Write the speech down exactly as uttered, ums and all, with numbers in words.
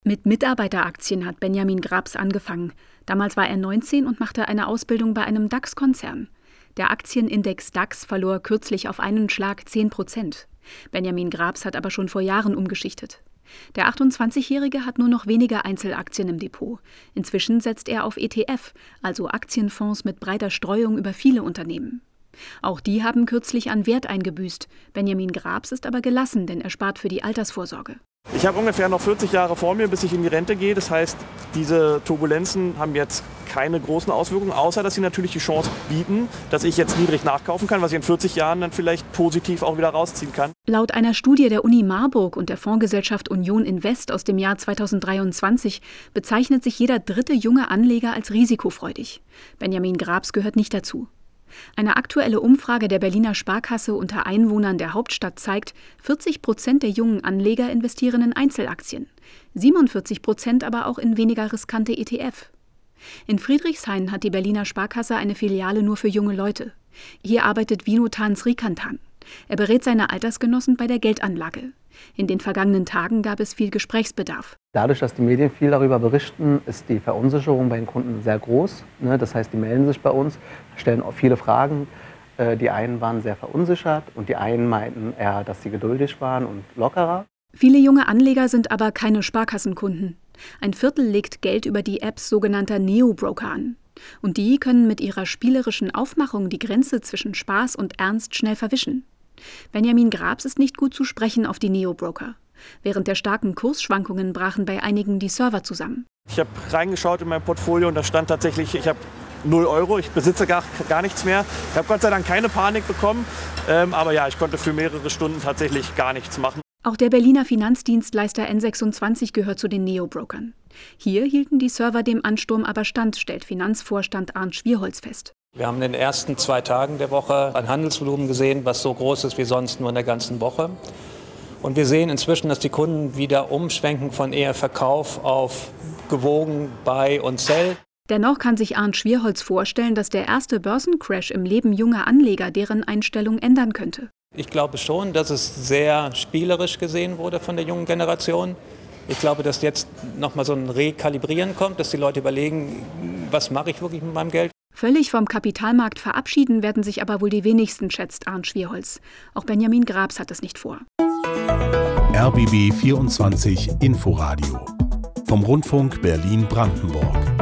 Mit Mitarbeiteraktien hat Benjamin Grabs angefangen. Damals war er neunzehn und machte eine Ausbildung bei einem DAX-Konzern. Der Aktienindex DAX verlor kürzlich auf einen Schlag zehn Prozent. Benjamin Grabs hat aber schon vor Jahren umgeschichtet. Der achtundzwanzigjährige hat nur noch wenige Einzelaktien im Depot. Inzwischen setzt er auf E T F, also Aktienfonds mit breiter Streuung über viele Unternehmen. Auch die haben kürzlich an Wert eingebüßt. Benjamin Grabs ist aber gelassen, denn er spart für die Altersvorsorge. Ich habe ungefähr noch vierzig Jahre vor mir, bis ich in die Rente gehe. Das heißt, diese Turbulenzen haben jetzt keine großen Auswirkungen, außer dass sie natürlich die Chance bieten, dass ich jetzt niedrig nachkaufen kann, was ich in vierzig Jahren dann vielleicht positiv auch wieder rausziehen kann. Laut einer Studie der Uni Marburg und der Fondsgesellschaft Union Invest aus dem Jahr zweitausenddreiundzwanzig bezeichnet sich jeder dritte junge Anleger als risikofreudig. Benjamin Grabs gehört nicht dazu. Eine aktuelle Umfrage der Berliner Sparkasse unter Einwohnern der Hauptstadt zeigt, vierzig Prozent der jungen Anleger investieren in Einzelaktien, siebenundvierzig Prozent aber auch in weniger riskante E T F. In Friedrichshain hat die Berliner Sparkasse eine Filiale nur für junge Leute. Hier arbeitet Vinutan Srikantan. Er berät seine Altersgenossen bei der Geldanlage. In den vergangenen Tagen gab es viel Gesprächsbedarf. Dadurch, dass die Medien viel darüber berichten, ist die Verunsicherung bei den Kunden sehr groß. Das heißt, die melden sich bei uns, stellen auch viele Fragen. Die einen waren sehr verunsichert und die einen meinten eher, dass sie geduldig waren und lockerer. Viele junge Anleger sind aber keine Sparkassenkunden. Ein Viertel legt Geld über die Apps sogenannter Neo-Broker an. Und die können mit ihrer spielerischen Aufmachung die Grenze zwischen Spaß und Ernst schnell verwischen. Benjamin Grabs ist nicht gut zu sprechen auf die Neo-Broker. Während der starken Kursschwankungen brachen bei einigen die Server zusammen. Ich habe reingeschaut in mein Portfolio und da stand tatsächlich, ich habe null Euro, ich besitze gar, gar nichts mehr. Ich habe Gott sei Dank keine Panik bekommen, ähm, aber ja, ich konnte für mehrere Stunden tatsächlich gar nichts machen. Auch der Berliner Finanzdienstleister N sechsundzwanzig gehört zu den Neo-Brokern. Hier hielten die Server dem Ansturm aber stand, stellt Finanzvorstand Arndt Schwierholz fest. Wir haben in den ersten zwei Tagen der Woche ein Handelsvolumen gesehen, was so groß ist wie sonst nur in der ganzen Woche. Und wir sehen inzwischen, dass die Kunden wieder umschwenken von eher Verkauf auf gewogen Buy und Sell. Dennoch kann sich Arndt Schwierholz vorstellen, dass der erste Börsencrash im Leben junger Anleger deren Einstellung ändern könnte. Ich glaube schon, dass es sehr spielerisch gesehen wurde von der jungen Generation. Ich glaube, dass jetzt nochmal so ein Rekalibrieren kommt, dass die Leute überlegen, was mache ich wirklich mit meinem Geld. Völlig vom Kapitalmarkt verabschieden werden sich aber wohl die wenigsten, schätzt Arndt Schwierholz. Auch Benjamin Grabs hat es nicht vor. R B B vierundzwanzig Inforadio vom Rundfunk Berlin-Brandenburg.